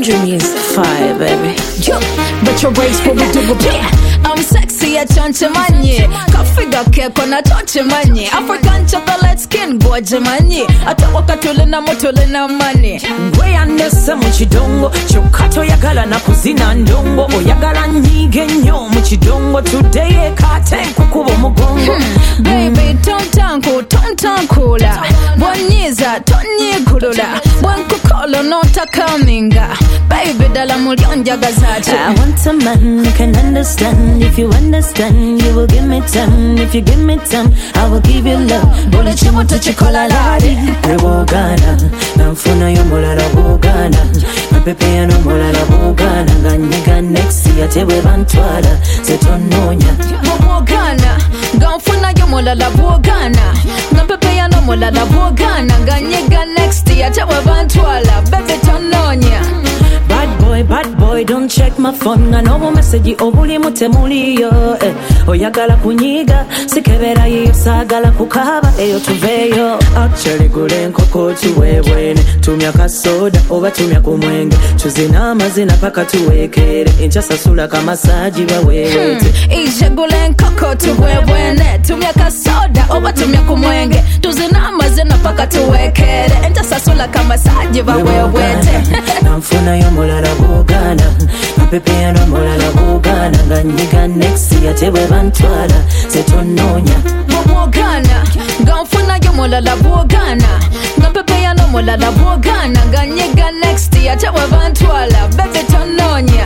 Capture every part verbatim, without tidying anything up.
Andrew News fire, baby. Yo, but your race for me do yeah. I'm sexy at chonche manye. Kafiga keko na chonche manye. African chocolate skin goje manye. Atawaka tule na motole na mane. Gwe andese muchidongo. Chokato yagala na kuzina ndongo. Oyagala nyige nyo muchidongo. Today kate kukubo mugongo. hmm. Baby tontanko tontankula. Bwanyiza tonyi kulula. Bwankukolo nota kaminga. Baby dala mulionja gazati. I want a man who can understand. If you understand, you will give me time. If you give me time, I will give you love. Bole chimo to chikola ladi. Rebogana, namfuna yo mulala bogana. Mapepe ya no mulala bogana. Ganyiga next year tewe bantwala. Setononya. Bogana, gamfuna yo mulala bogana. Mapepe ya no mulala bogana. Ganyiga next year tewe bantwala. Bebe tononya. Bad boy, bad boy, don't check my phone. I know message obuli mutemuli yo. Eh. Oyagala kunyiga, sikebera yo sagala kukaba eyo tuveyo. Actually gule nkoko tuwebwene. Tumya kasoda oba tumya kumwenge. Tuzina amazina paka tuwekere. Incha sasula kama saji bawewete. hmm. Ije gule nkoko tuwebwene. Tumya kasoda oba tumya kumwenge. Tuzina amazina paka tuwekere. Incha sasula kama saji bawewete. Namfuna yo mulala bogana. Mapepe ya no mulala bogana. Ganyiga next year tewe bantwala. Setononya. Bogana, gamfuna yo mulala bogana. Mapepe ya no mulala bogana. Ganyiga next year tewe bantwala. Bebe tononya.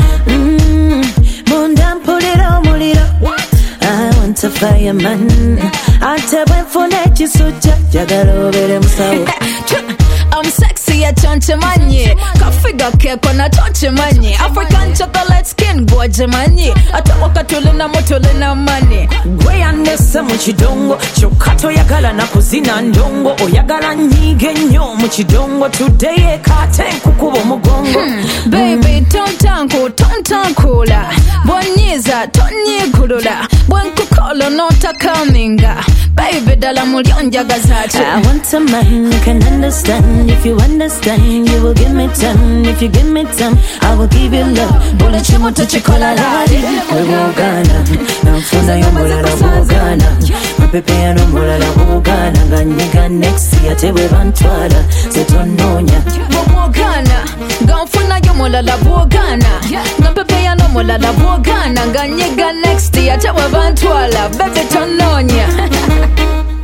Mmm, munda mpulira omuliro. I want a fireman. Ate bwenfuna ekisuja. Jagala obere musawo. I'm sexy at chonche manye. Kafiga keko na chonche manye. African chocolate skin goje manye. Atawaka tule na motole na mane. Gwe andese muchidongo. Chokato yagala na kuzina ndongo. Oyagala nyige nyo muchidongo. Today kate kukubo mugongo. hmm. Baby tontanko tontankula. Bwanyiza tonyi kulula. Bwankukolo nota kaminga. Baby dala mulionja gazati. I want a man who can understand. If you understand, you will give me time. If you give me time, I will give you love. Bole chimo to chikola ladi. Bogana, namfuna yo mulala bogana. Mapepe ya no mulala bogana. Ganyiga next year tewe bantwala. Setononya. Bogana, gamfuna yo mulala bogana. Mapepe ya no mulala bogana. Ganyiga next year tewe bantwala. Bebe tononya.